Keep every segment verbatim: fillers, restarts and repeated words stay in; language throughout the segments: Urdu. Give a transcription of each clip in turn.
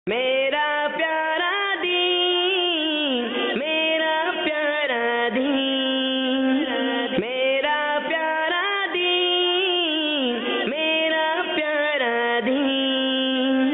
میرا پیارا دین، میرا پیارا دین، میرا پیارا دین، میرا پیارا دین۔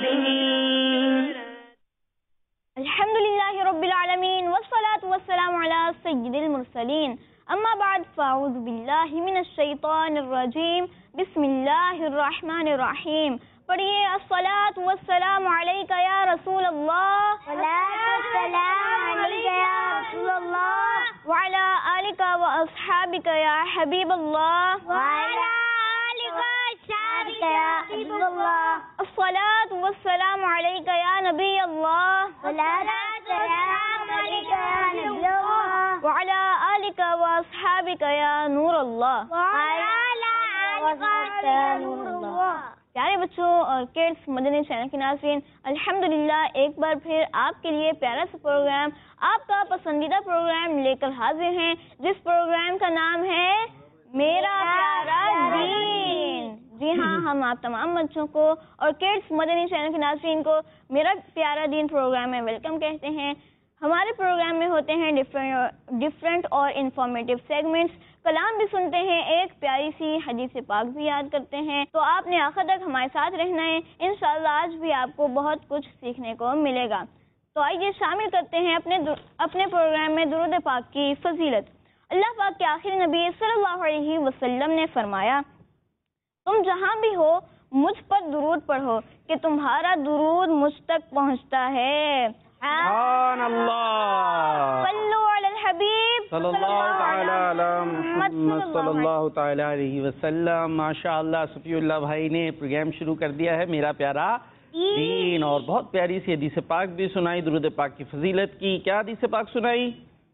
الحمدللہ رب العالمین والصلاة والسلام علی سید المرسلین، اما بعد فاعوذ باللہ من الشیطان الرجیم، بسم اللہ الرحمن الرحیم۔ پڑھیے الصلاۃ والسلام علیک یا رسول اللہ، والسلام علیک یا رسول اللہ، وعلی آلک و اصحابک یا حبیب اللہ، وعلی آلک و اصحابک یا حبیب اللہ، الصلاۃ والسلام علیک یا نبی اللہ، والسلام علیک یا نبی اللہ، وعلی آلک و اصحابک یا نور اللہ، وعلی آلک و اصحابک یا نور اللہ۔ پیارے بچوں اور کڈس مدنی چینل کے ناظرین، الحمدللہ ایک بار پھر آپ کے لیے پیارا سا پروگرام، آپ کا پسندیدہ پروگرام لے کر حاضر ہیں، جس پروگرام کا نام ہے میرا پیارا دین۔ جی ہاں، ہم آپ تمام بچوں کو اور کڈس مدنی چینل کے ناظرین کو میرا پیارا دین پروگرام میں ویلکم کہتے ہیں۔ ہمارے پروگرام میں ہوتے ہیں ڈفرینٹ ڈفرینٹ اور انفارمیٹیو سیگمنٹس، کلام بھی سنتے ہیں، ایک پیاری سی حدیث پاک بھی یاد کرتے ہیں۔ تو آپ نے آخر تک ہمارے ساتھ رہنا ہے، انشاءاللہ آج بھی آپ کو بہت کچھ سیکھنے کو ملے گا۔ تو آئیے شامل کرتے ہیں اپنے اپنے پروگرام میں درود پاک کی فضیلت۔ اللہ پاک کے آخری نبی صلی اللہ علیہ وسلم نے فرمایا، تم جہاں بھی ہو مجھ پر درود پڑھو کہ تمہارا درود مجھ تک پہنچتا ہے۔ سبحان اللہ، صلو علی الحبیب صلی اللہ تعالی علی محمد صلی اللہ تعالی علیہ وسلم۔ ماشاءاللہ صفی اللہ بھائی نے پروگرام شروع کر دیا ہے میرا پیارا دین، اور بہت پیاری سی حدیث پاک بھی سنائی، درود پاک کی فضیلت کی۔ کیا حدیث پاک سنائی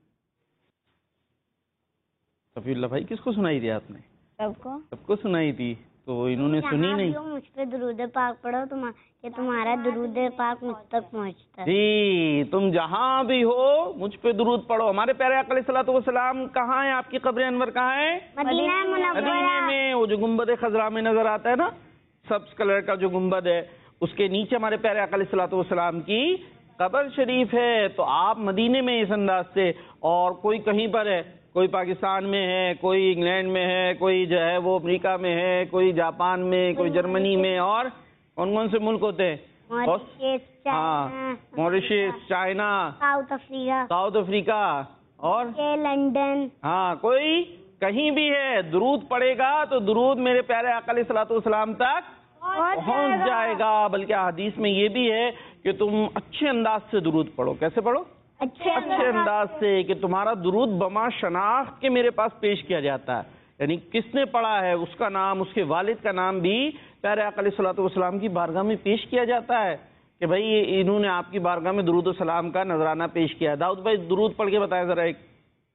صفی اللہ بھائی؟ کس کو سنائی تھی آپ نے؟ سب کو سب کو سنائی تھی، تو انہوں نے سنی نہیں۔ مجھ پہ درود پاک پڑھو کہ تمہارا درود پاک مجھ تک پہنچتا ہے۔ جی، تم جہاں بھی ہو مجھ پہ درود پڑھو۔ ہمارے پیارے آقا علیہ الصلوۃ والسلام کہاں ہیں؟ آپ کی قبر انور کہاں ہے؟ مدینہ مدینے منورہ میں، وہ جو گنبد خضرا میں نظر آتا ہے نا، سبز کلر کا جو گنبد ہے، اس کے نیچے ہمارے پیارے آقا علیہ الصلوۃ والسلام کی قبر شریف ہے۔ تو آپ مدینے میں اس انداز سے، اور کوئی کہیں پر ہے، کوئی پاکستان میں ہے، کوئی انگلینڈ میں ہے، کوئی جو ہے وہ امریکہ میں ہے، کوئی جاپان میں، کوئی جرمنی میں، اور کون کون سے ملک ہوتے ہیں؟ ہاں، Mauritius, China, South Africa, South Africa, اور لندن۔ ہاں، کوئی کہیں بھی ہے، درود پڑے گا تو درود میرے پیارے آقا علیہ الصلوۃ والسلام تک پہنچ جائے گا۔ بلکہ حدیث میں یہ بھی ہے کہ تم اچھے انداز سے درود پڑھو۔ کیسے پڑھو؟ اچھے اچھے انداز سے، کہ تمہارا درود بما شناخت کے میرے پاس پیش کیا جاتا ہے، یعنی کس نے پڑھا ہے اس کا نام، اس کے والد کا نام بھی پیارے آقا علیہ الصلوۃ والسلام کی بارگاہ میں پیش کیا جاتا ہے کہ بھائی انہوں نے آپ کی بارگاہ میں درود و سلام کا نذرانہ پیش کیا۔ داؤد بھائی درود پڑھ کے بتائیں ذرا ایک،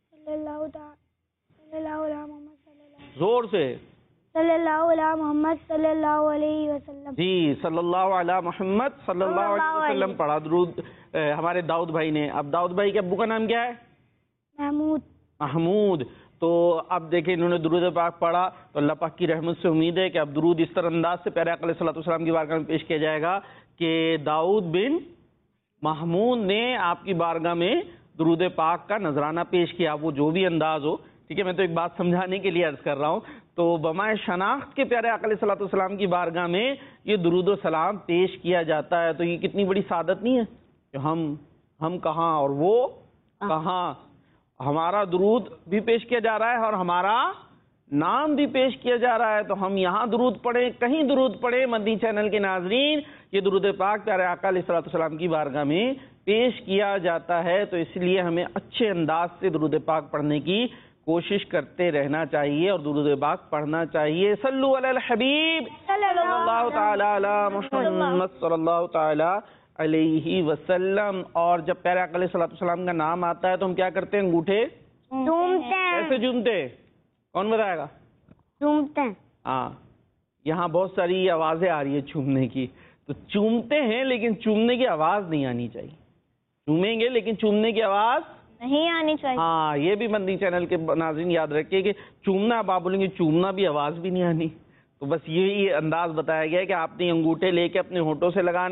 زور سے، صلی اللہ علیہ محمد صلی اللہ علیہ وسلم۔ جی، صلی اللہ علیہ محمد صلی اللہ علیہ وسلم پڑھا درود ہمارے داؤد بھائی نے۔ اب داؤد بھائی کے ابو کا نام کیا ہے؟ محمود۔ محمود۔ تو اب دیکھیں انہوں نے درود پاک پڑھا، تو اللہ پاک کی رحمت سے امید ہے کہ اب درود اس طرح انداز سے پیارے آقا علیہ الصلوۃ والسلام کی بارگاہ میں پیش کیا جائے گا کہ داؤد بن محمود نے آپ کی بارگاہ میں درود پاک کا نذرانہ پیش کیا، وہ جو بھی انداز ہو۔ ٹھیک ہے، میں تو ایک بات سمجھانے کے لیے عرض کر رہا ہوں، تو بمائے شناخت کے پیارے آقا علیہ الصلوۃ والسلام کی بارگاہ میں یہ درود و سلام پیش کیا جاتا ہے۔ تو یہ کتنی بڑی سعادت نہیں ہے کہ ہم ہم کہاں اور وہ کہاں، ہمارا درود بھی پیش کیا جا رہا ہے اور ہمارا نام بھی پیش کیا جا رہا ہے۔ تو ہم یہاں درود پڑھیں، کہیں درود پڑھیں، مدنی چینل کے ناظرین، یہ درود پاک پیارے آقا علیہ الصلوۃ والسلام کی بارگاہ میں پیش کیا جاتا ہے۔ تو اس لیے ہمیں اچھے انداز سے درود پاک پڑھنے کی کوشش کرتے رہنا چاہیے اور درود پاک پڑھنا چاہیے۔ صلو علی الحبیب صلی اللہ تعالی علی محمد صلی اللہ تعالی علیہ وسلم۔ اور جب پیارے آقا علیہ الصلوۃ والسلام کا نام آتا ہے تو ہم کیا کرتے ہیں؟ انگوٹھے جھومتے ہیں۔ کیسے جھومتے؟ کون بتائے گا؟ جھومتے ہیں۔ ہاں، یہاں بہت ساری آوازیں آ رہی ہے چومنے کی، تو چومتے ہیں لیکن چومنے کی آواز نہیں آنی چاہیے۔ چومیں گے لیکن چومنے کی آواز نہیں آنی چاہیے۔ ہاں، یہ بھی مدنی چینل کے ناظرین یاد رکھیں کہ چومنا، آپ بولیں گے چومنا بھی آواز بھی نہیں آنی، تو بس یہی انداز بتایا گیا ہے کہ آپ نے انگوٹھے لے کے اپنے ہونٹوں سے لگانا ہے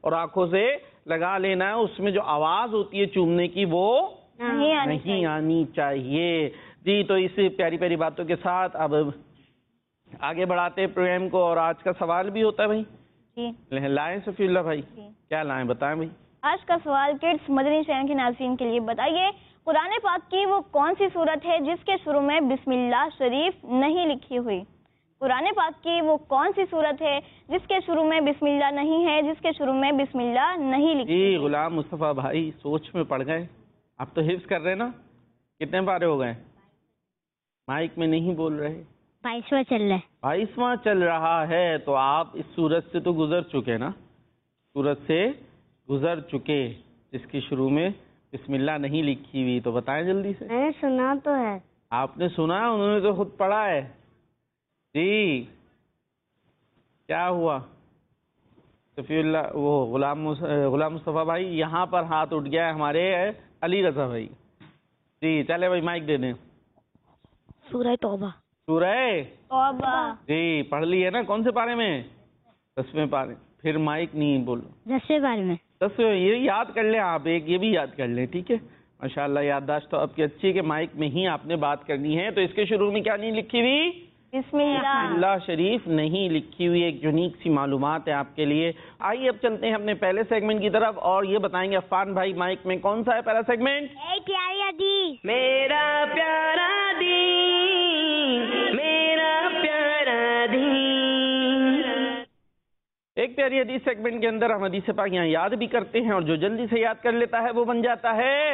اور آنکھوں سے لگا لینا ہے. اس میں جو آواز ہوتی ہے چومنے کی وہ نہیں آنی نہیں آنی چاہیے. جی تو اس پیاری پیاری باتوں کے ساتھ اب آگے بڑھاتے پروگرام کو, اور آج کا سوال بھی ہوتا ہے بھائی. جی لائیں صفی اللہ بھائی, کیا لائیں بتائیں بھائی. آج کا سوال کڈس مدنی چینل کے ناظرین کے لیے, بتائیے قرآن پاک کی وہ کون سی صورت ہے جس کے شروع میں بسم اللہ شریف نہیں لکھی ہوئی؟ قرآن پاک کی وہ کون سی صورت ہے جس کے شروع میں بسم اللہ نہیں ہے, جس کے شروع میں بسم اللہ نہیں لکھی؟ جی غلام مصطفیٰ بھائی سوچ میں پڑ گئے, آپ تو حفظ کر رہے نا. کتنے پارے ہو گئے؟ مائک میں نہیں بول رہے. بائیسواں چل رہا ہے. بائیسواں چل رہا ہے, تو آپ اس سورت سے تو گزر چکے نا, سورت سے گزر چکے جس کی شروع میں بسم اللہ نہیں لکھی ہوئی. تو بتائیں جلدی سے. میں نے سنا تو ہے. آپ نے سنا, انہوں نے تو خود پڑھا ہے. جی کیا ہوا صفی اللہ, وہ غلام غلام مصطفیٰ بھائی یہاں پر ہاتھ اٹھ گیا ہے ہمارے علی رضا بھائی. جی چلے بھائی مائک دے دیں. سورہ توبہ. سورہ توبہ. جی پڑھ لی ہے نا, کون سے پارے میں؟ دسویں پارے. پھر مائک نہیں بولو. دسویں بارے میں. دسویں, یہ یاد کر لیں آپ, ایک یہ بھی یاد کر لیں, ٹھیک ہے. ماشاءاللہ یادداشت تو آپ کی اچھی ہے کہ مائک میں ہی آپ نے بات کرنی ہے. تو اس کے شروع میں کیا نہیں لکھی ہوئی؟ بسم اللہ. اللہ شریف نہیں لکھی ہوئی. ایک یونیک سی معلومات ہے آپ کے لیے. آئیے اب چلتے ہیں اپنے پہلے سیگمنٹ کی طرف, اور یہ بتائیں گے عفان بھائی مائک میں کون سا ہے پہلا سیگمنٹ؟ ایک پیاری حدیث. میرا پیارا دین میرا پیارا دین. ایک پیاری حدیث سیگمنٹ کے اندر ہم حدیث پاک یہاں یاد بھی کرتے ہیں, اور جو جلدی سے یاد کر لیتا ہے وہ بن جاتا ہے.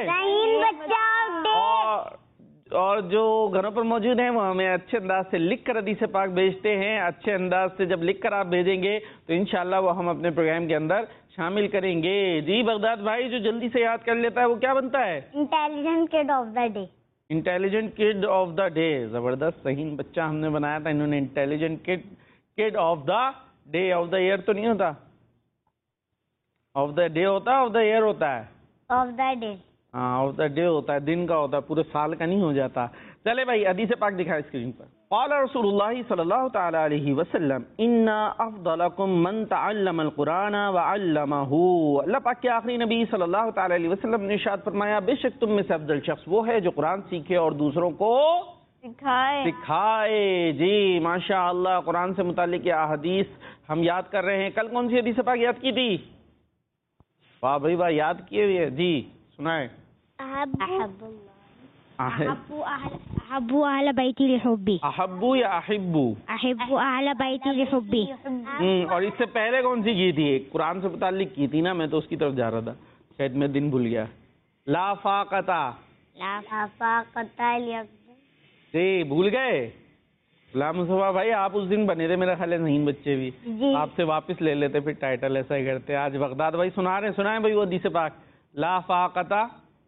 اور اور جو گھروں پر موجود ہیں وہ ہمیں اچھے انداز سے لکھ کر حدیث پاک بھیجتے ہیں. اچھے انداز سے جب لکھ کر آپ بھیجیں گے تو انشاءاللہ وہ ہم اپنے پروگرام کے اندر شامل کریں گے. جی بغداد بھائی, جو جلدی سے یاد کر لیتا ہے وہ کیا بنتا ہے؟ Intelligent kid of the day. Intelligent kid of the day. زبردست, صحیح بچہ ہم نے بنایا تھا انہوں نے. Intelligent kid kid of the day. Of the year تو نہیں ہوتا, آف دا ڈے ہوتا, آف دا ایئر ہوتا ہے. Of the day. ہاں آف دا ڈے ہوتا ہے, دن کا ہوتا ہے, پورے سال کا نہیں ہو جاتا. چلے بھائی حدیث پاک دکھائے اسکرین پر. قال رسول اللہ صلی اللہ تعالی علیہ وسلم ان افضلکم من تعلم القرآن وعلمہ. اللہ پاک کے آخری نبی صلی اللہ تعالی علیہ وسلم نے ارشاد فرمایا بے شک تم میں سے افضل شخص وہ ہے جو قرآن سیکھے اور دوسروں کو سکھائے. سکھائے. جی ماشاء اللہ, قرآن سے متعلق یہ احادیث ہم یاد کر رہے ہیں. کل کون سی حدیث پاک یاد کی تھی؟ واہ بھائی واہ, یاد کیے ہوئے. جی سنائے. احبو احبو اہل بیتی لحبی. احبو یا احبو؟ احبو اہل بیتی لحبی. اور اس سے پہلے کون سی کی تھی؟ قرآن سے متعلق کی تھی نا, میں تو اس کی طرف جا رہا تھا, شاید میں دن بھول گیا. لا فاقتا. لا فاقتا لعبد. جی بھول گئے. غلام مصطفیٰ بھائی آپ اس دن بنے تھے میرا خیال ہے, نہیں بچے بھی آپ سے واپس لے لیتے, پھر ٹائٹل ایسا ہی کرتے. آج بغداد بھائی سنا رہے ہیں, سنائیں بھائی وہ حدیث پاک. لا فاقتا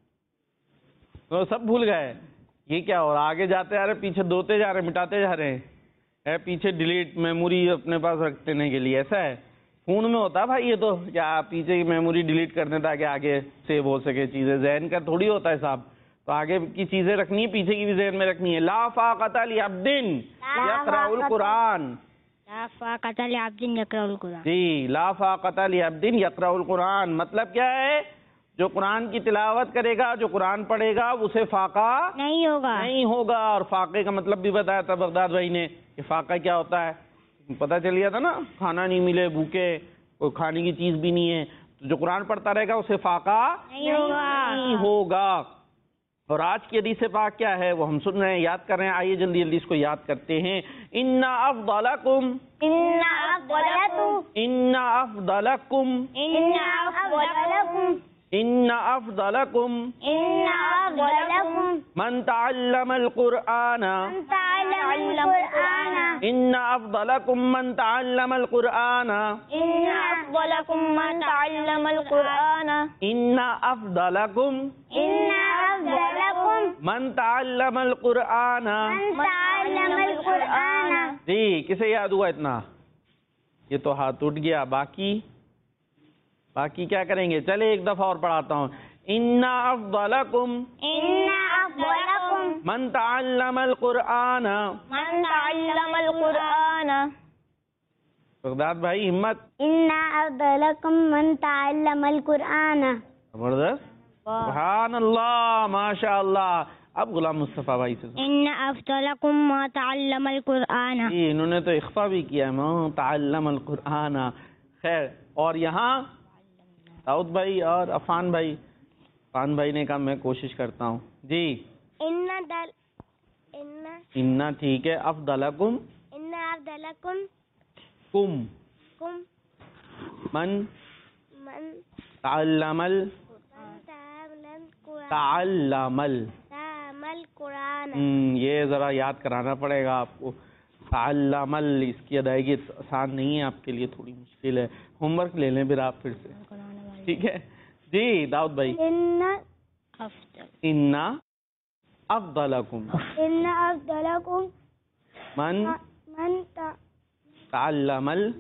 تو سب بھول گئے. یہ کیا ہو رہا, آگے جاتے جا رہے, پیچھے دوتے جا رہے, مٹاتے جا رہے ہیں, پیچھے ڈیلیٹ میموری اپنے پاس رکھنے کے لیے. ایسا ہے فون میں ہوتا ہے بھائی, یہ تو کیا پیچھے کی میموری ڈیلیٹ کرنے تاکہ آگے سیو ہو سکے چیزیں. ذہن کا تھوڑی ہوتا ہے صاحب, تو آگے کی چیزیں رکھنی ہے, پیچھے کی بھی ذہن میں رکھنی ہے. لا فاقۃ لعبد یقرأ القرآن. لا فاقۃ لعبد یقرأ القرآن. جی لا فاقۃ لعبد یقرأ القرآن مطلب کیا ہے؟ جو قرآن کی تلاوت کرے گا, جو قرآن پڑھے گا, اسے فاقہ نہیں ہوگا. نہیں ہوگا. اور فاقے کا مطلب بھی بتایا تھا بغداد بھائی نے کہ فاقہ کیا ہوتا ہے. پتہ چل گیا تھا نا, کھانا نہیں ملے, بھوکے, کوئی کھانے کی چیز بھی نہیں ہے, تو جو قرآن پڑھتا رہے گا اسے فاقہ نہیں ہوگا. نہیں ہوگا. اور آج کی حدیث پاک کیا ہے وہ ہم سن رہے ہیں, یاد کر رہے ہیں. آئیے جلدی جلدی اس کو یاد کرتے ہیں. ان افضلکم ان افضلکم ان افضلکم ان افضلکم ان افضلکم ان افضلکم من تعلم القرآن تعلم القرآن ان افضلکم من تعلم القرآن ان افضلکم من تعلم القرآن ان افضلکم ان افضلکم من تعلم القرآن. من تعلم القرآن. جی کسے یاد ہوا اتنا؟ یہ تو ہاتھ اٹھ گیا. باقی باقی کیا کریں گے؟ چلے ایک دفعہ اور پڑھاتا ہوں. ان افضلکم ان افضلکم من تعلم القرآن من تعلم القرآن. بغداد بھائی ہمت. انا افضلکم من تعلم القرآن. زبردست. سبحان اللہ ماشاء اللہ. اب غلام مصطفیٰ بھائی سے سنو. ان افضلکم ما تعلم القرآن. جی انہوں نے تو اخفا بھی کیا ہے، ما تعلم القرآن. خیر اور یہاں داؤد بھائی اور عفان بھائی. عفان بھائی نے کہا میں کوشش کرتا ہوں. جی ان دل ان انا ٹھیک ہے. افضلکم ان افضلکم کم کم من من تعلم ال تعلم القرآن. تعلم ال تعلم القرآن. ہم، یہ ذرا یاد کرانا پڑے گا آپ کو. تعلم ال اس کی ادائیگی آسان نہیں ہے آپ کے لیے، تھوڑی مشکل ہے. ہوم ورک لے لیں پھر آپ پھر سے. ٹھیک ہے جی داؤد بھائی. ان افضل انا افضلکم ان افضلکم من من تع- تعلم ال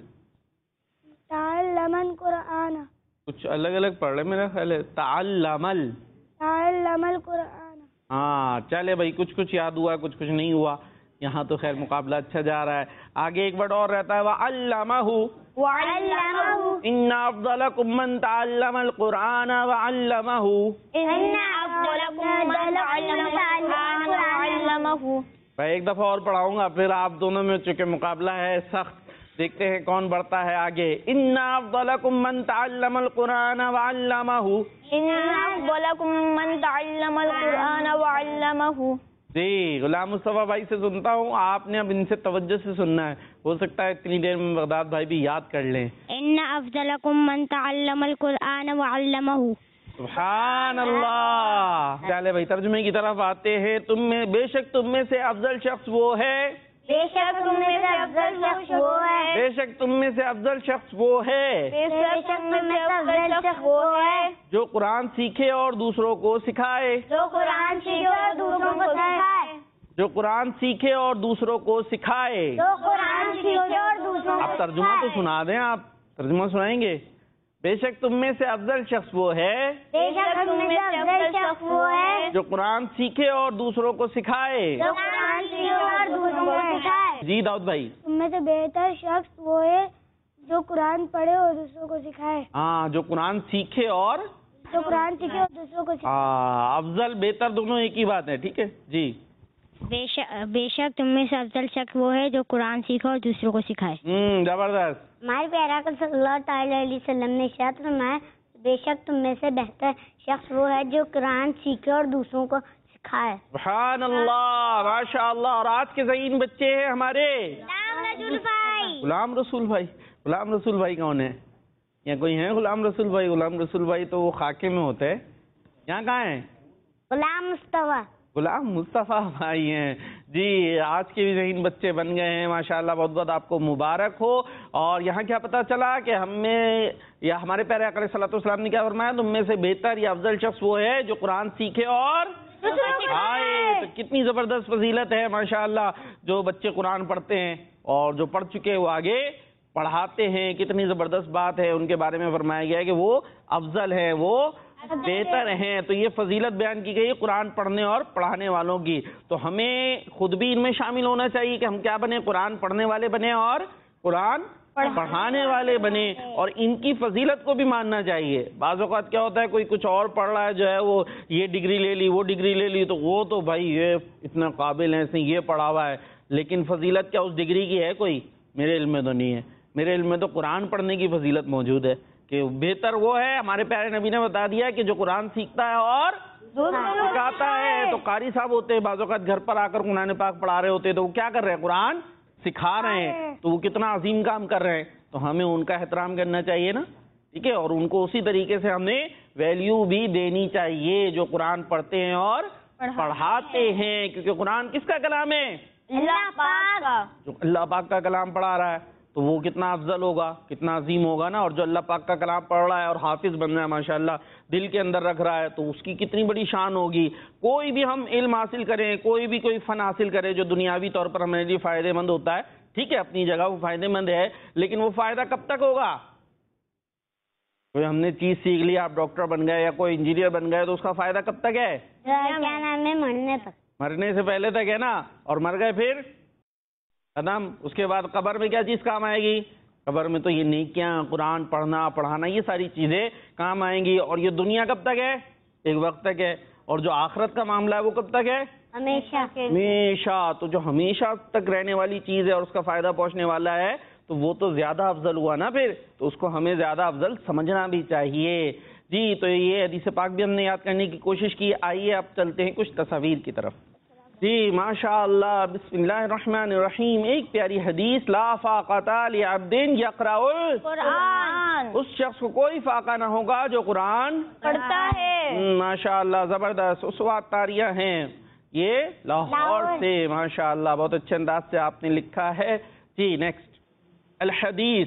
تعلم القرآن. کچھ الگ الگ پڑھ رہے میرا خیال ہے. تعلم ال تعلم القرآن. ہاں چلے بھائی کچھ کچھ یاد ہوا کچھ کچھ نہیں ہوا. یہاں تو خیر مقابلہ اچھا جا رہا ہے. آگے ایک ورڈ اور رہتا ہے وعلمہ. وعلمه. ان افضلکم من تعلم القرآن وعلمہ. ان افضلکم من تعلم القرآن وعلمہ. میں ایک دفعہ اور پڑھاؤں گا پھر آپ دونوں میں چونکہ مقابلہ ہے سخت. دیکھتے ہیں کون بڑھتا ہے آگے. ان افضلکم من تعلم القرآن وعلمہ. ان افضلکم من تعلم القرآن وعلمہ. جی غلام مصطفیٰ بھائی سے سنتا ہوں. آپ نے اب ان سے توجہ سے سننا ہے. ہو سکتا ہے اتنی دیر میں بغداد بھائی بھی یاد کر لیں. ان افضلکم من تعلم القرآن وعلمہ. سبحان اللہ. چلے بھائی ترجمے کی طرف آتے ہیں. تم میں بے شک تم میں سے افضل شخص وہ ہے بے شک تم میں سے افضل شخص وہ ہے بے شک تم میں سے افضل شخص وہ ہے بے شک تم میں سے افضل شخص وہ ہے جو قرآن سیکھے اور دوسروں کو سکھائے جو قرآن سیکھے اور دوسروں کو سکھائے جو قرآن سیکھے اور دوسروں کو سکھائے. جو قرآن سیکھے اور دوسروں کو آپ ترجمہ تو سنا دیں. آپ ترجمہ سنائیں گے. بے شک تم میں سے افضل شخص وہ ہے بے شک تم میں سے افضل شخص وہ ہے جو قرآن سیکھے اور دوسروں کو سکھائے. جو قرآن سیکھے اور دوسروں کو سکھائے. جی داؤد بھائی. تم میں سے بہتر شخص وہ ہے جو قرآن پڑھے اور دوسروں کو سکھائے. ہاں جو قرآن سیکھے اور جو قرآن سیکھے اور دوسروں کو سکھائے. ہاں افضل بہتر دونوں ایک ہی بات ہے. ٹھیک ہے جی. بے شک بے شک تم میں سے افضل شخص وہ ہے جو قرآن سیکھے اور دوسروں کو سکھائے. ہوں زبردست. ہمارے پیارے آقا صلی اللہ تعالی علیہ وسلم نے ارشاد فرمایا بے شک تم میں سے بہتر شخص وہ ہے جو قرآن سیکھے اور دوسروں کو سکھائے. سبحان اللہ ماشاء اللہ. اور آج کے ذہین بچے ہیں ہمارے غلام رسول بھائی. غلام رسول بھائی کون ہے؟ یا کوئی ہیں غلام رسول بھائی؟ غلام رسول بھائی تو وہ خاکے میں ہوتے ہیں. یہاں کہاں ہیں؟ غلام مصطفیٰ. غلام مصطفیٰ بھائی ہیں. جی آج کے بھی ذہین بچے بن گئے ہیں ماشاءاللہ. بہت بہت آپ کو مبارک ہو. اور یہاں کیا پتہ چلا کہ ہم میں یا ہمارے پیارے آقا علیہ الصلوۃ والسلام نے کیا فرمایا؟ تم میں سے بہتر یا افضل شخص وہ ہے جو قرآن سیکھے اور سکھائے. تو کتنی زبردست فضیلت ہے ماشاءاللہ. جو بچے قرآن پڑھتے ہیں اور جو پڑھ چکے وہ آگے پڑھاتے ہیں. کتنی زبردست بات ہے. ان کے بارے میں فرمایا گیا ہے کہ وہ افضل ہیں وہ بہتر ہیں. تو یہ فضیلت بیان کی گئی قرآن پڑھنے اور پڑھانے والوں کی. تو ہمیں خود بھی ان میں شامل ہونا چاہیے کہ ہم کیا بنے؟ قرآن پڑھنے والے بنے اور قرآن پڑھانے والے بنے. اور ان کی فضیلت کو بھی ماننا چاہیے. بعض اوقات کیا ہوتا ہے کوئی کچھ اور پڑھ رہا ہے جو ہے وہ یہ ڈگری لے لی وہ ڈگری لے لی تو وہ تو بھائی یہ اتنا قابل ہے اس نے یہ پڑھا ہوا ہے. لیکن فضیلت کیا اس ڈگری کی ہے کوئی؟ میرے علم میں تو نہیں ہے. میرے علم میں تو قرآن پڑھنے کی فضیلت موجود ہے کہ بہتر وہ ہے. ہمارے پیارے نبی نے بتا دیا کہ جو قرآن سیکھتا ہے اور سکھاتا ہے. تو قاری صاحب ہوتے ہیں بعض اوقات گھر پر آ کر قرآن پاک پڑھا رہے ہوتے ہیں تو وہ کیا کر رہے ہیں؟ قرآن سکھا رہے ہیں. تو وہ کتنا عظیم کام کر رہے ہیں. تو ہمیں ان کا احترام کرنا چاہیے نا. ٹھیک ہے. اور ان کو اسی طریقے سے ہمیں ویلیو بھی دینی چاہیے جو قرآن پڑھتے ہیں اور پڑھاتے ہیں. کیونکہ قرآن کس کا کلام ہے؟ اللہ پاک کا. جو اللہ پاک کا کلام پڑھا رہا ہے تو وہ کتنا افضل ہوگا کتنا عظیم ہوگا نا. اور جو اللہ پاک کا کلام پڑھ رہا ہے اور حافظ بن رہا ہے ماشاءاللہ دل کے اندر رکھ رہا ہے تو اس کی کتنی بڑی شان ہوگی. کوئی بھی ہم علم حاصل کریں کوئی بھی کوئی فن حاصل کرے جو دنیاوی طور پر ہمارے لیے فائدہ مند ہوتا ہے ٹھیک ہے اپنی جگہ وہ فائدہ مند ہے. لیکن وہ فائدہ کب تک ہوگا؟ کوئی ہم نے چیز سیکھ لی آپ ڈاکٹر بن گئے یا کوئی انجینئر بن گئے تو اس کا فائدہ کب تک ہے؟ کیا نام ہے؟ مرنے تک. مرنے سے پہلے تک ہے نا. اور مر گئے پھر ختم. اس کے بعد قبر میں کیا چیز کام آئے گی؟ قبر میں تو یہ نیکیاں، قرآن پڑھنا پڑھانا یہ ساری چیزیں کام آئیں گی. اور یہ دنیا کب تک ہے؟ ایک وقت تک ہے. اور جو آخرت کا معاملہ ہے وہ کب تک ہے؟ ہمیشہ. ہمیشہ. تو جو ہمیشہ تک رہنے والی چیز ہے اور اس کا فائدہ پہنچنے والا ہے تو وہ تو زیادہ افضل ہوا نا پھر. تو اس کو ہمیں زیادہ افضل سمجھنا بھی چاہیے. جی تو یہ حدیث پاک بھی ہم نے یاد کرنے کی کوشش کی. آئیے اب چلتے ہیں کچھ تصاویر کی طرف. جی ماشاء اللہ. بسم اللہ الرحمن الرحیم. ایک پیاری حدیث. لا فاقۃ لعبد یقرأ قرآن. اس شخص کو کوئی فاقہ نہ ہوگا جو قرآن پڑھتا ہے. ماشاء اللہ زبردست. اسوات طاریہ ہیں یہ لاہور سے. ماشاء اللہ بہت اچھے انداز سے آپ نے لکھا ہے. جی نیکسٹ. الحدیث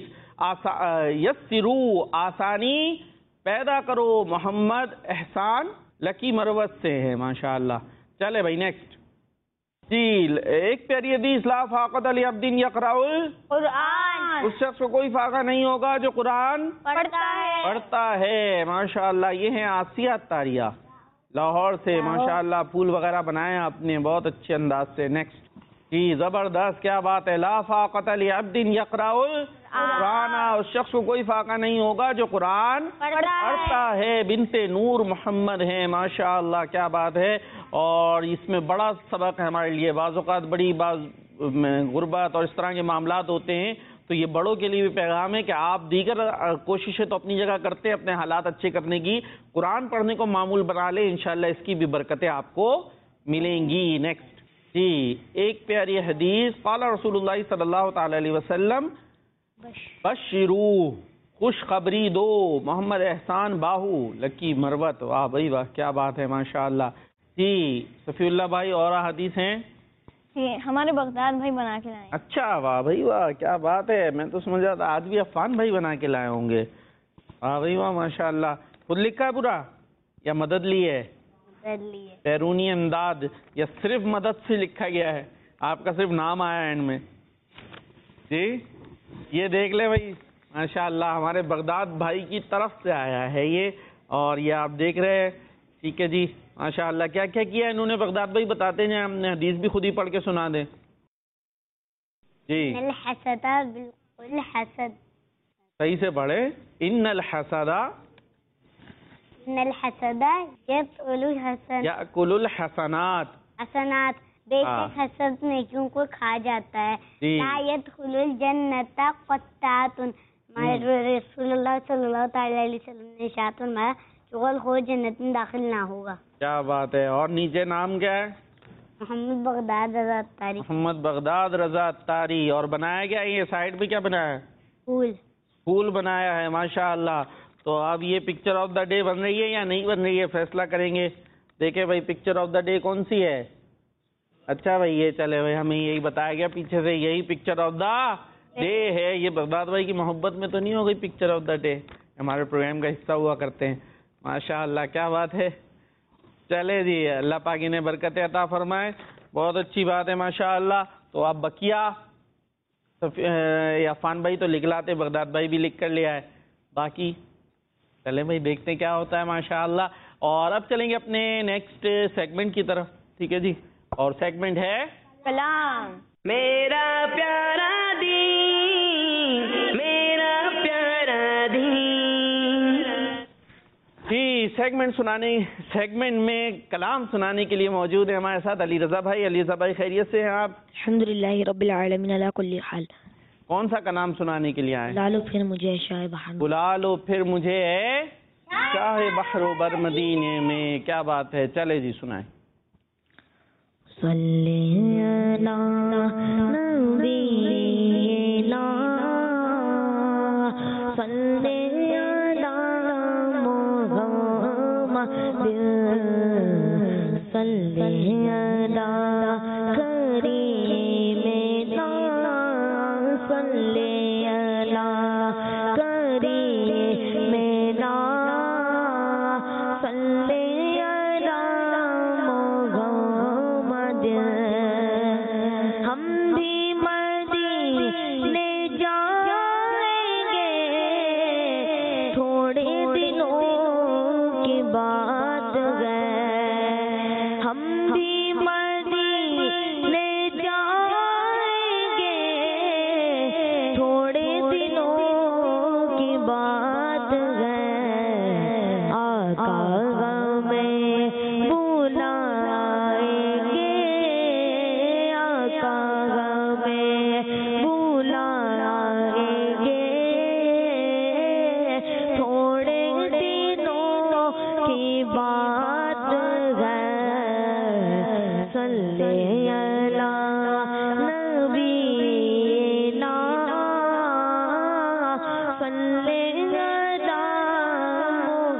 یسرو آسانی پیدا کرو محمد احسان لکی مروت سے ہے. ماشاء اللہ. چلے بھائی نیکسٹ. جی ایک پیاری حدیث. لا فاقۃ لعبد یقرأ قرآن. اس شخص کو کوئی فاقہ نہیں ہوگا جو قرآن پڑھتا ہے. پڑھتا ہے. ماشاء اللہ. یہ ہیں آسیہ طاریہ لاہور سے. ماشاء اللہ پھول وغیرہ بنائے آپ نے بہت اچھے انداز سے. نیکسٹ. جی زبردست. کیا بات ہے. لا فاقۃ لعبد یقرأ قرآن. اس شخص کو کوئی فاقہ نہیں ہوگا جو قرآن پڑھتا ہے. بنت نور محمد ہیں. ماشاء اللہ کیا بات ہے. اور اس میں بڑا سبق ہے ہمارے لیے. بعض اوقات بڑی بعض غربت اور اس طرح کے معاملات ہوتے ہیں تو یہ بڑوں کے لیے بھی پیغام ہے کہ آپ دیگر کوششیں تو اپنی جگہ کرتے ہیں اپنے حالات اچھے کرنے کی. قرآن پڑھنے کو معمول بنا لیں. انشاءاللہ اس کی بھی برکتیں آپ کو ملیں گی. نیکسٹ. جی ایک پیاری حدیث. قال رسول اللہ صلی اللہ تعالی علیہ وسلم بشرو خوشخبری دو محمد احسان باہو لکی مروت. واہ بھائی واہ کیا بات ہے. ماشاء اللہ. جی صفی اللہ بھائی اور حدیث ہیں؟ جی ہمارے بغداد بھائی بنا کے لائے. اچھا واہ بھائی واہ کیا بات ہے. میں تو سمجھ رہا تھا آج بھی عفان بھائی بنا کے لائے ہوں گے. واہ بھائی واہ ماشاء اللہ. خود لکھا ہے پورا یا مدد لی ہے؟ بیرونی امداد یا صرف مدد سے لکھا گیا ہے؟ آپ کا صرف نام آیا اینڈ میں. جی یہ دیکھ لے بھائی ماشاء اللہ ہمارے بغداد بھائی کی طرف سے آیا ہے یہ. اور یہ آپ دیکھ رہے ہیں. ٹھیک ہے جی ماشاء اللہ. کیا کیا کیا انہوں نے بغداد بھائی بتاتے ہیں. ہم نے حدیث بھی خود ہی پڑھ کے سنا دیں. جی الحسد بالکل حسد. صحیح سے پڑھے. ان الحسد ان الحسد یأکل الحسن یأکل الحسنات. حسنات بے شک حسد نیکیوں کو کھا جاتا ہے. جی. لا يدخل الجنت قطات. رسول اللہ صلی اللہ تعالی علیہ وسلم نے ارشاد فرمایا چغل خور جنت میں داخل نہ ہوگا. کیا بات ہے. اور نیچے نام کیا ہے؟ محمد بغداد رضا اتاری. محمد بغداد رضا اتاری. اور بنایا گیا یہ سائڈ پہ کیا بنایا ہے؟ پھول. پھول بنایا ہے. ماشاء اللہ. تو اب یہ پکچر آف دا ڈے بن رہی ہے یا نہیں بن رہی ہے فیصلہ کریں گے. دیکھیں بھائی پکچر آف دا ڈے کون سی ہے. اچھا بھائی یہ چلے بھائی ہمیں یہی بتایا گیا پیچھے سے یہی پکچر آف دا ڈے ہے. یہ بغداد بھائی کی محبت میں تو نہیں ہو گئی پکچر آف دا ڈے. ہمارے پروگرام کا حصہ ہوا کرتے ہیں. ماشاء اللہ کیا بات ہے. چلے جی اللہ پاک انہیں برکت عطا فرمائے. بہت اچھی بات ہے ماشاء اللہ. تو آپ بقیہ عفان بھائی تو لکھ لاتے بغداد بھائی بھی لکھ کر لیا ہے. باقی چلے بھائی دیکھتے ہیں کیا ہوتا ہے ماشاء اللہ. اور اب چلیں گے اپنے نیکسٹ سیگمنٹ کی طرف. ٹھیک ہے جی. اور سیگمنٹ ہے کلام. میرا پیارا دین میرا پیارا دین. جی سیگمنٹ سنانے سیگمنٹ میں کلام سنانے کے لیے موجود ہے ہمارے ساتھ علی رضا بھائی. علی رضا بھائی خیریت سے ہیں آپ؟ الحمدللہ رب العالمین علی کل حال. کون سا کلام سنانے کے لیے آئے؟ بلا لو پھر مجھے شاہ بہار. بلا لو پھر مجھے اے شاہ بحر و بر مدینے میں. کیا بات ہے. چلے جی سنائیں. صلی علی نبینا صلی علی محمد صلی علی کریمنا صلی علی کریمنا صلی علی محمد. ہم بھی مدینے جائیں گے تھوڑے دنوں کی بات ہے. ہم بھی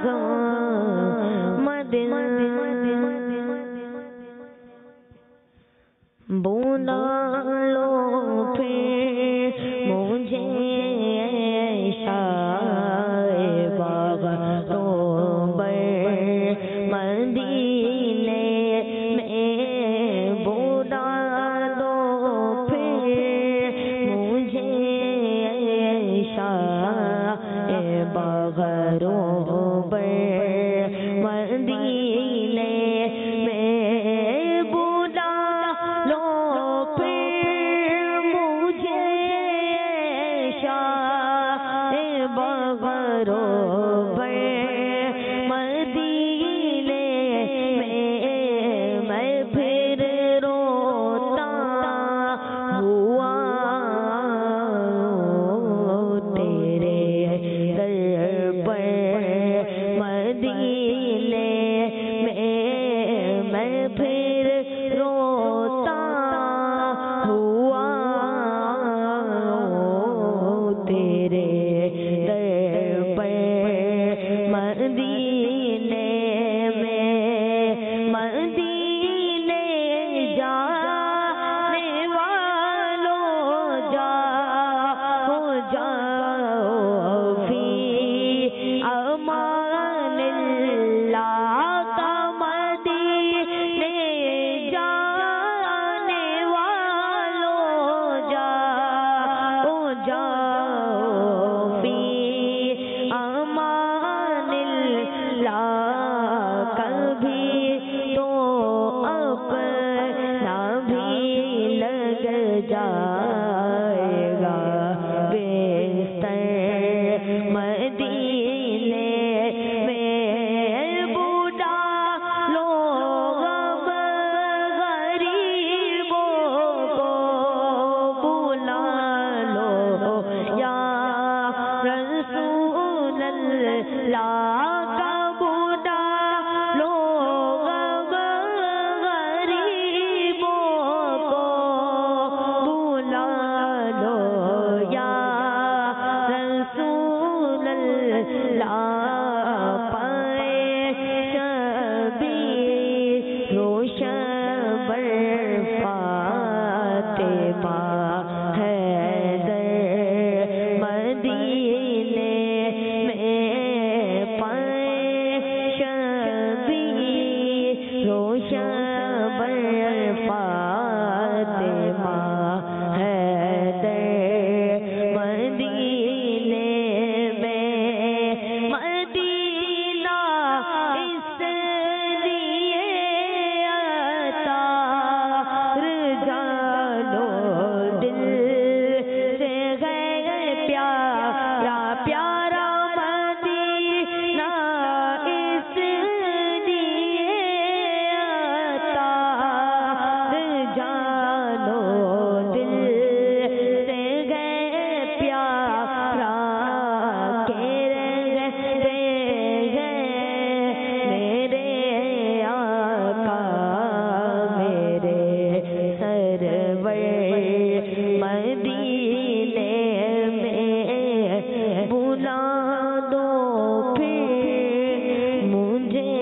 مدن بولا لو پھر مجھے شائے باغ تو مدینے میں بولا لو پھر مجھے شائے باغ مدینے میں بولا لو پھر مجھے شاہ بغرو مدینے میں میں پھر روتا ہوا تیرے در پر مدینے میں میں پھر روتا ہوا تیرے در پر مدینے میں مدینے جانے والوں جاؤ جاؤ فی امان اللہ کا مدینے جانے والوں جاؤ جاؤ فی امان اللہ کبھی تو اپنا بھی لگ جائے گا بستر مدینے میں بولا لوگ غریبوں کو بلا لو یا رسول اللہ کا بولا لوگ غریبوں کو بلا لو یا رسول اللہ پائے شبیر روشن بر فاطمہ حیدر مدینے میں پائے شبیر روشن بر فاطمہ حیدر مدینے میں مدینہ اس لیے عطار جانو دل سے غیر پیارا پیارا مدینہ اس لیے عطار جانو دل سے غیر پیارا کہ رہتے ہیں میرے آقا میرے سرور مدینے میں بلا دو پھر مجھے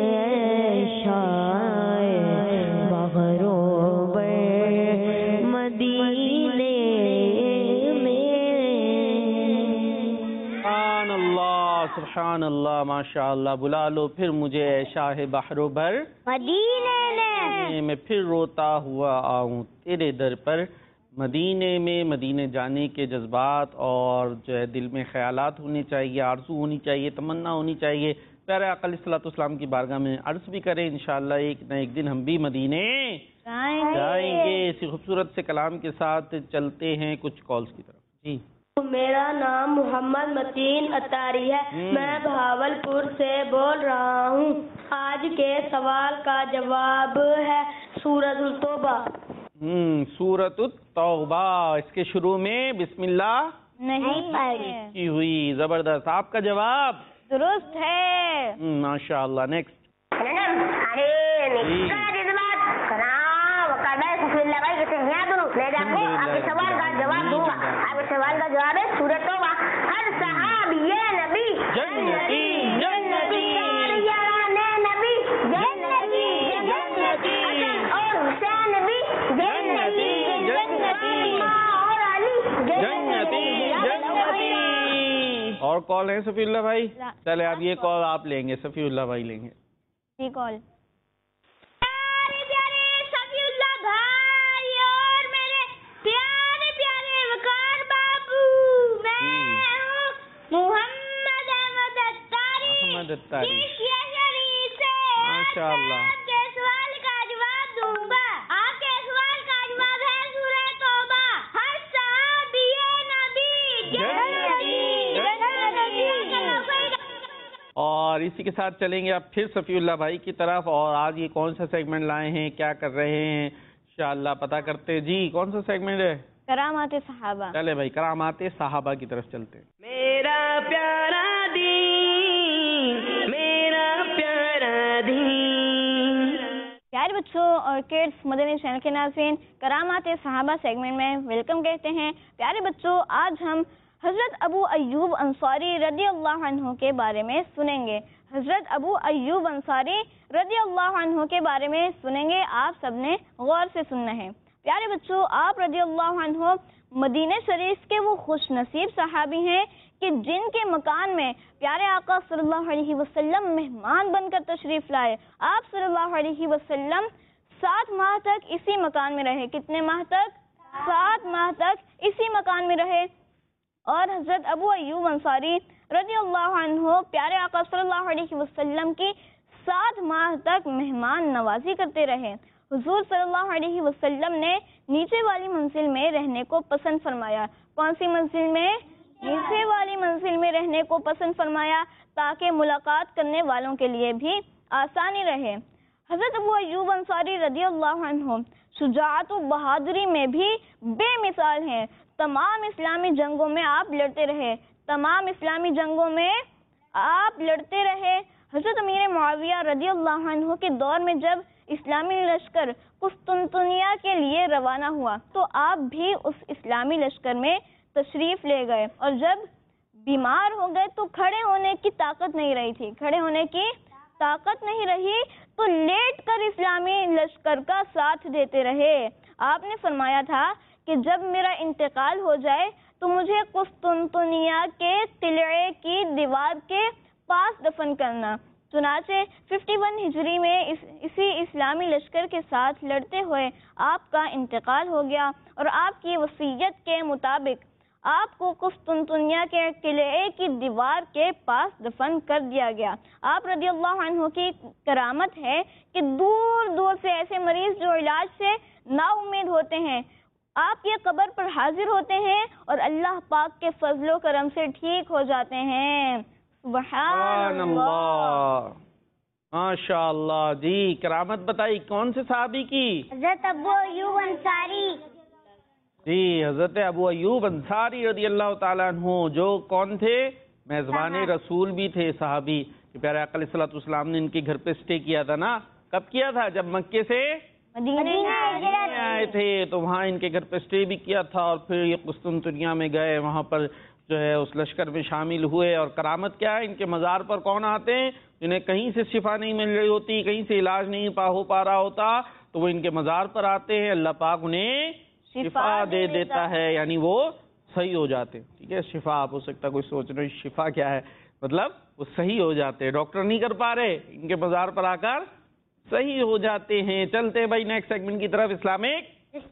شائے بغروبر مدینے میں سبحان اللہ سبحان اللہ ماشاء اللہ بلا لو پھر مجھے شاہ بحر و بر مدینے میں میں پھر روتا ہوا آؤں تیرے در پر مدینے میں مدینے جانے کے جذبات اور جو ہے دل میں خیالات ہونے چاہیے آرزو ہونی چاہیے تمنا ہونی چاہیے پیارے آقا علیہ الصلوۃ والسلام کی بارگاہ میں عرض بھی کریں انشاءاللہ ایک نہ ایک دن ہم بھی مدینے جائیں گے اسی خوبصورت سے کلام کے ساتھ چلتے ہیں کچھ کالز کی طرف جی میرا نام محمد متین اتاری ہے میں بہاول پور سے بول رہا ہوں آج کے سوال کا جواب ہے سورۃ التوبہ ہم سورۃ التوبہ اس کے شروع میں بسم اللہ نہیں کی ہوئی زبردست آپ کا جواب درست ہے ماشاء اللہ نیکسٹ سوال کا جواب دوں گا آپ کے سوال کا جواب ہے سورۃ توبہ ہر صحابی نبی جنتی جنتی اور کال ہے صفی اللہ بھائی؟ لا- چلے اب یہ کال آپ لیں گے، صفی اللہ بھائی لیں گے. جی کال. پیارے پیارے صفی اللہ بھائی اور میرے پیارے پیارے وقار بابو، میں ہوں محمد احمد اتاری احمد اتاری. ایشیا شریف سے. ماشاء اللہ. آپ کے سوال کا جواب دوں گا. آپ کے سوال کا جواب ہے سورہ توبہ. ہر صحابی نبی اور اسی کے ساتھ چلیں گے اب پھر صفی اللہ بھائی کی طرف. اور آج یہ کون سا سیگمنٹ لائے ہیں، کیا کر رہے ہیں، انشاءاللہ پتہ کرتے. جی کون سا سیگمنٹ ہے؟ کرامات صحابہ. چلے بھائی کرامات صحابہ کی طرف چلتے ہیں. میرا پیارا دین، میرا پیارا دین. پیارے بچوں اور کڈس مدنی چینل کے ناظرین، کرامات صحابہ سیگمنٹ میں ویلکم کہتے ہیں. پیارے بچوں، آج ہم حضرت ابو ایوب انصاری رضی اللہ عنہ کے بارے میں سنیں گے. حضرت ابو ایوب انصاری رضی اللہ عنہ کے بارے میں سنیں گے. آپ سب نے غور سے سننا ہے. پیارے بچوں، آپ رضی اللہ عنہ مدینہ شریف کے وہ خوش نصیب صحابی ہیں کہ جن کے مکان میں پیارے آقا صلی اللہ علیہ وسلم مہمان بن کر تشریف لائے. آپ صلی اللہ علیہ وسلم سات ماہ تک اسی مکان میں رہے. کتنے ماہ تک؟ سات ماہ تک اسی مکان میں رہے. اور حضرت ابو ایوب انصاری رضی اللہ عنہ پیارے آقا صلی اللہ علیہ وسلم کی سات ماہ تک مہمان نوازی کرتے رہے. حضور صلی اللہ علیہ وسلم نے نیچے والی منزل میں رہنے کو پسند فرمایا. کون سی منزل میں؟ نیچے والی منزل میں رہنے کو پسند فرمایا تاکہ ملاقات کرنے والوں کے لیے بھی آسانی رہے. حضرت ابو ایوب انصاری رضی اللہ عنہ شجاعت و بہادری میں بھی بے مثال ہیں. تمام اسلامی جنگوں میں آپ لڑتے رہے. تمام اسلامی جنگوں میں آپ لڑتے رہے. حضرت امیر معاویہ رضی اللہ عنہ کے دور میں جب اسلامی لشکر قسطنطنیہ کے لیے روانہ ہوا تو آپ بھی اس اسلامی لشکر میں تشریف لے گئے. اور جب بیمار ہو گئے تو کھڑے ہونے کی طاقت نہیں رہی تھی. کھڑے ہونے کی طاقت نہیں رہی تو لیٹ کر اسلامی لشکر کا ساتھ دیتے رہے. آپ نے فرمایا تھا کہ جب میرا انتقال ہو جائے تو مجھے قسطنطنیہ کے قلعے کی دیوار کے پاس دفن کرنا. چنانچہ اکیاون ہجری میں اس اسی اسلامی لشکر کے ساتھ لڑتے ہوئے آپ کا انتقال ہو گیا اور آپ کی وصیت کے مطابق آپ کو قسطنطنیہ کے قلعے کی دیوار کے پاس دفن کر دیا گیا. آپ رضی اللہ عنہ کی کرامت ہے کہ دور دور سے ایسے مریض جو علاج سے نا امید ہوتے ہیں آپ کی قبر پر حاضر ہوتے ہیں اور اللہ پاک کے فضل و کرم سے ٹھیک ہو جاتے ہیں. سبحان اللہ. ماشاء اللہ. جی کرامت بتائی کون سے صحابی کی؟ حضرت ابو ایوب انصاری. جی حضرت ابو ایوب انصاری رضی اللہ تعالیٰ عنہ، جو کون تھے؟ میزبان رسول بھی تھے صحابی. پیارے آقا علیہ الصلوۃ والسلام نے ان کے گھر پہ اسٹے کیا تھا نا. کب کیا تھا؟ جب مکے سے مدینہ آئے تھے تو وہاں ان کے گھر پہ اسٹے بھی کیا تھا اور پھر یہ قسطنطنیہ میں گئے، وہاں پر جو ہے اس لشکر میں شامل ہوئے. اور کرامت کیا ہے؟ ان کے مزار پر کون آتے ہیں جنہیں کہیں سے شفا نہیں مل رہی ہوتی، کہیں سے علاج نہیں پا ہو پا رہا ہوتا، تو وہ ان کے مزار پر آتے ہیں. اللہ پاک انہیں شفا دے دیتا ہے، یعنی وہ صحیح ہو جاتے. ٹھیک ہے، شفا آپ ہو سکتا کوئی سوچ رہے شفا کیا ہے، مطلب وہ صحیح ہو جاتے. ڈاکٹر نہیں کر پا رہے، ان کے مزار پر آ کر صحیح ہو جاتے ہیں. چلتے بھائی نیکسٹ سیگمنٹ کی طرف. اسلامک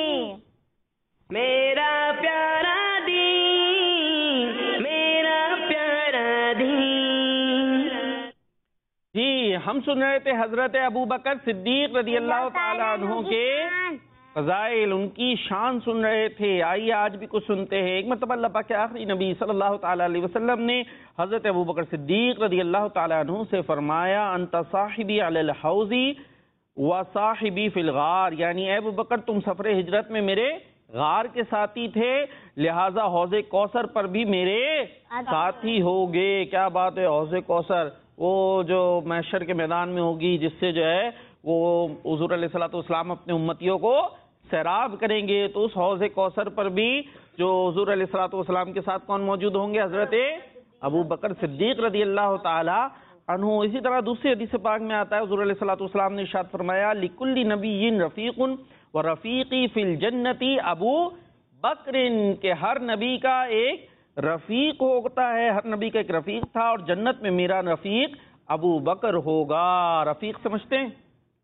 میرا پیارا دین، میرا پیارا دین. جی ہم سن رہے تھے حضرت ابو بکر صدیق رضی اللہ تعالیٰ عنہ کے فضائل، ان کی شان سن رہے تھے. آئیے آج بھی کچھ سنتے ہیں. ایک مرتبہ اللہ پاک کے آخری نبی صلی اللہ تعالیٰ علیہ وسلم نے حضرت ابو بکر صدیق رضی اللہ تعالیٰ عنہ سے فرمایا انت صاحبی علی الحوض و صاحبی فی الغار، یعنی اے ابو بکر تم سفر ہجرت میں میرے غار کے ساتھی تھے، لہٰذا حوض کوثر پر بھی میرے ساتھی ہوگے. کیا بات ہے، حوض کوثر وہ جو محشر کے میدان میں ہوگی، جس سے جو ہے وہ حضور علیہ الصلوۃ والسلام اپنے امتیوں کو سیراب کریں گے. تو اس حوض کوثر پر بھی جو حضور علیہ الصلوۃ والسلام کے ساتھ کون موجود ہوں گے؟ حضرت ابو بکر صدیق رضی اللہ تعالی عنہ. اسی طرح دوسری حدیث پاک میں آتا ہے حضور علیہ الصلوۃ والسلام نے ارشاد فرمایا لکل نبی رفیق و رفیقی فی الجنتی ابو بکر، کہ ہر نبی کا ایک رفیق ہوتا ہے، ہر نبی کا ایک رفیق تھا، اور جنت میں میرا رفیق ابو بکر ہوگا۔ رفیق سمجھتے ہیں؟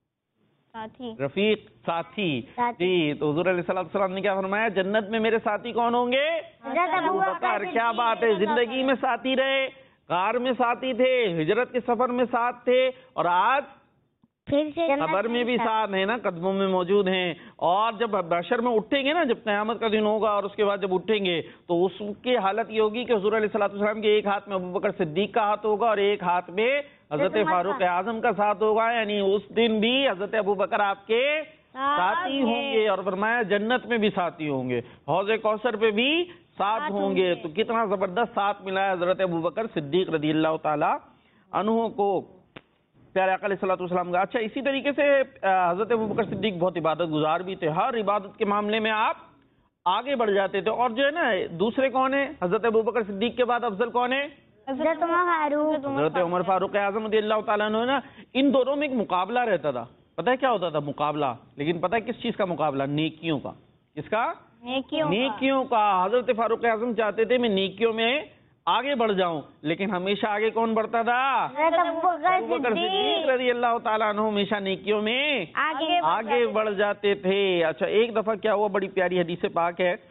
ساتھی، رفیق ساتھی۔ ساتھی۔ جی، تو حضور علیہ الصلوۃ والسلام نے کیا فرمایا؟ جنت میں میرے ساتھی کون ہوں گے؟ حضرت ابو بکر۔ کیا بات ہے، زندگی میں ساتھی رہے، غار میں ساتھی تھے، ہجرت کے سفر میں ساتھ تھے، اور آج پھر سے قبر میں بھی ساتھ ہیں نا، قدموں میں موجود ہیں۔ اور جب بشر میں اٹھیں گے نا، جب قیامت کا دن ہوگا اور اس کے بعد جب اٹھیں گے تو اس کی حالت یہ ہوگی کہ حضور علیہ الصلوۃ والسلام کے ایک ہاتھ میں ابو بکر صدیق کا ہاتھ ہوگا اور ایک ہاتھ میں حضرت فاروق اعظم کا ساتھ ہوگا، یعنی اس دن بھی حضرت ابو بکر آپ کے ساتھی ہوں گے، اور فرمایا جنت میں بھی ساتھی ہوں گے، حوض کوثر پہ بھی ساتھ ہوں گے۔ تو کتنا زبردست ساتھ ملا ہے حضرت ابو بکر صدیق رضی اللہ تعالی عنہ کو، پیارے آقا علیہ الصلوۃ والسلام کا۔ اچھا، اسی طریقے سے حضرت ابو بکر صدیق بہت عبادت گزار بھی تھے، ہر عبادت کے معاملے میں آپ آگے بڑھ جاتے تھے۔ اور جو ہے نا، دوسرے کون ہیں حضرت ابو بکر صدیق کے بعد افضل کون ہے؟ حضرت عمر فاروق حضرت عمر فاروق اعظم رضی اللہ تعالیٰ عنہ نا۔ ان دونوں میں ایک مقابلہ رہتا تھا، پتہ ہے کیا ہوتا تھا؟ مقابلہ، لیکن پتہ ہے کس چیز کا مقابلہ؟ نیکیوں کا۔ کس کا؟ نیکیوں کا۔ نیکیوں کا۔ حضرت فاروق اعظم چاہتے تھے میں نیکیوں میں آگے بڑھ جاؤں، لیکن ہمیشہ آگے کون بڑھتا تھا؟ حضرت ابو ابو بکر بکر صدیق رضی اللہ تعالیٰ عنہ ہمیشہ نیکیوں میں آگے آگے بڑھ جاتے تھے۔ اچھا، ایک دفعہ کیا ہوا، بڑی پیاری حدیث پاک ہے،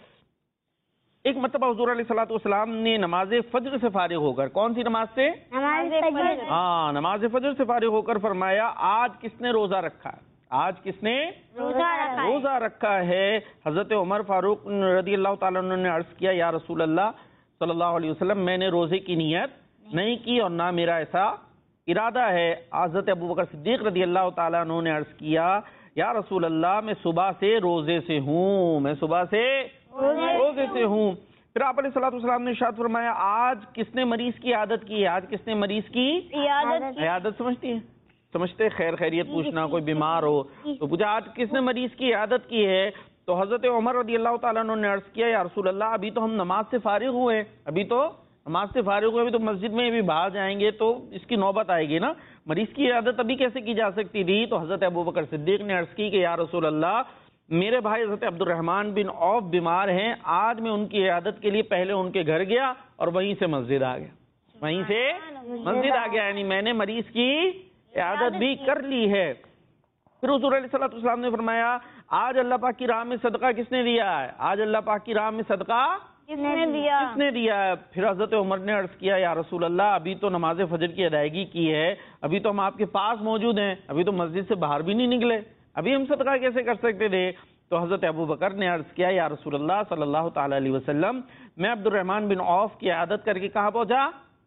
ایک مرتبہ حضور علیہ الصلوۃ والسلام نے نماز فجر سے فارغ ہو کر، کون سی نماز سے؟ نماز فجر، ہاں، نماز فجر سے فارغ ہو کر فرمایا آج کس نے روزہ رکھا ہے؟ آج کس نے روزہ رکھا ہے؟ روزہ رکھا ہے؟ حضرت عمر فاروق رضی اللہ تعالیٰ عنہ نے عرض کیا یا رسول اللہ صلی اللہ علیہ وسلم، میں نے روزے کی نیت نہیں کی اور نہ میرا ایسا ارادہ ہے۔ حضرت ابو بکر صدیق رضی اللہ تعالیٰ عنہ نے عرض کیا یا رسول اللہ، میں صبح سے روزے سے ہوں، میں صبح سے روزے سے ہوں۔ پھر آپ علیہ الصلوۃ والسلام نے ارشاد فرمایا آج کس نے مریض کی عیادت کی ہے؟ آج کس نے مریض کی عیادت کی؟ عیادت سمجھتی ہیں؟ سمجھتے خیر خیریت پوچھنا، کوئی بیمار ہو تو پوچھا آج کس نے مریض کی عیادت کی ہے؟ تو حضرت عمر رضی اللہ تعالیٰ عنہ نے عرض کیا یا رسول اللہ، ابھی تو ہم نماز سے فارغ ہوئے، ابھی تو نماز سے فارغ ہوئے، ابھی تو مسجد میں بھی باہر جائیں گے تو اس کی نوبت آئے گی نا، مریض کی عیادت ابھی کیسے کی جا سکتی تھی؟ تو حضرت ابو بکر صدیق نے عرض کی کہ یا رسول اللہ، میرے بھائی حضرت عبد الرحمن بن عوف بیمار ہیں، آج میں ان کی عیادت کے لیے پہلے ان کے گھر گیا اور وہیں سے مسجد آ گیا، وہیں سے مسجد آ گیا، یعنی میں نے مریض کی عیادت بھی کر لی ہے۔ پھر حضور علیہ الصلوۃ والسلام نے فرمایا آج اللہ پاک کی راہ میں صدقہ کس نے دیا ہے؟ آج اللہ پاک کی راہ میں صدقہ کس نے دیا؟ کس نے دیا ہے؟ پھر حضرت عمر نے عرض کیا یا رسول اللہ، ابھی تو نماز فجر کی ادائیگی کی ہے، ابھی تو ہم آپ کے پاس موجود ہیں، ابھی تو مسجد سے باہر بھی نہیں نکلے، ابھی ہم صدقہ کیسے کر سکتے تھے؟ تو حضرت ابو بکر نے عرض کیا یا رسول اللہ صلی اللہ تعالی علیہ وسلم، میں عبد الرحمن بن عوف کی عیادت کر کے کہاں پہنچا؟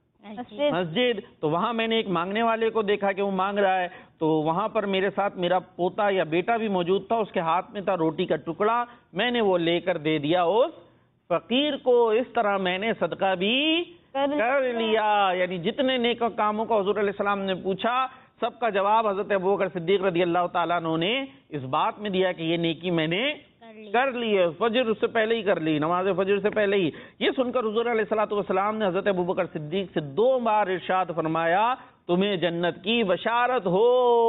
مسجد۔ تو وہاں میں نے ایک مانگنے والے کو دیکھا کہ وہ مانگ رہا ہے، تو وہاں پر میرے ساتھ میرا پوتا یا بیٹا بھی موجود تھا، اس کے ہاتھ میں تھا روٹی کا ٹکڑا، میں نے وہ لے کر دے دیا اس فقیر کو، اس طرح میں نے صدقہ بھی کر لیا۔ یعنی جتنے نیک کاموں کو حضور علیہ السلام نے پوچھا، سب کا جواب حضرت ابوبکر صدیق رضی اللہ تعالیٰ عنہ نے اس بات میں دیا کہ یہ نیکی میں نے کر لی ہے، فجر سے پہلے ہی کر لی، نماز فجر سے پہلے ہی۔ یہ سن کر حضور علیہ الصلوۃ والسلام نے حضرت ابوبکر صدیق سے دو بار ارشاد فرمایا تمہیں جنت کی بشارت ہو،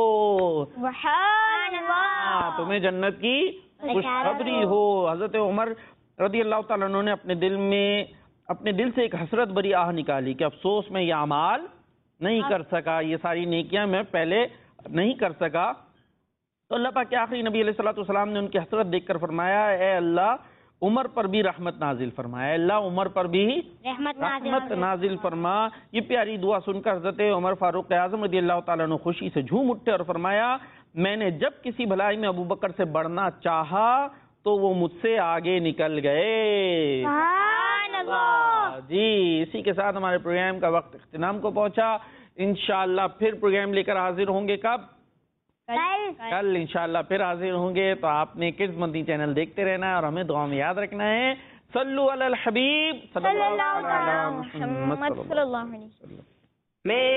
سبحان اللہ، تمہیں جنت کی خوشخبری ہو۔ حضرت عمر رضی اللہ تعالیٰ عنہ نے اپنے دل میں اپنے دل سے ایک حسرت بری آہ نکالی کہ افسوس میں یہ اعمال نہیں کر سکا، یہ ساری نیکیاں میں پہلے نہیں کر سکا۔ تو اللہ پاک کے آخری نبی علیہ الصلوۃ والسلام نے ان کی حسرت دیکھ کر فرمایا اے اللہ عمر پر بھی رحمت نازل فرما، اے اللہ عمر پر بھی رحمت رحمت نازل فرما۔ یہ پیاری دعا سن کر حضرت عمر فاروق اعظم رضی اللہ تعالیٰ عنہ خوشی سے جھوم اٹھے اور فرمایا میں نے جب کسی بھلائی میں ابو بکر سے بڑھنا چاہا تو وہ مجھ سے آگے نکل گئے۔ سبحان اللہ۔ جی، اسی کے ساتھ ہمارے پروگرام کا وقت اختتام کو پہنچا۔ انشاءاللہ پھر پروگرام لے کر حاضر ہوں گے، کب؟ کل انشاءاللہ پھر حاضر ہوں گے۔ تو آپ نے کڈز مدنی چینل دیکھتے رہنا ہے اور ہمیں دعا میں یاد رکھنا ہے۔ صلو علی الحبیب صلی اللہ علیہ وسلم۔ محمد صلی اللہ علیہ وسلم۔ میں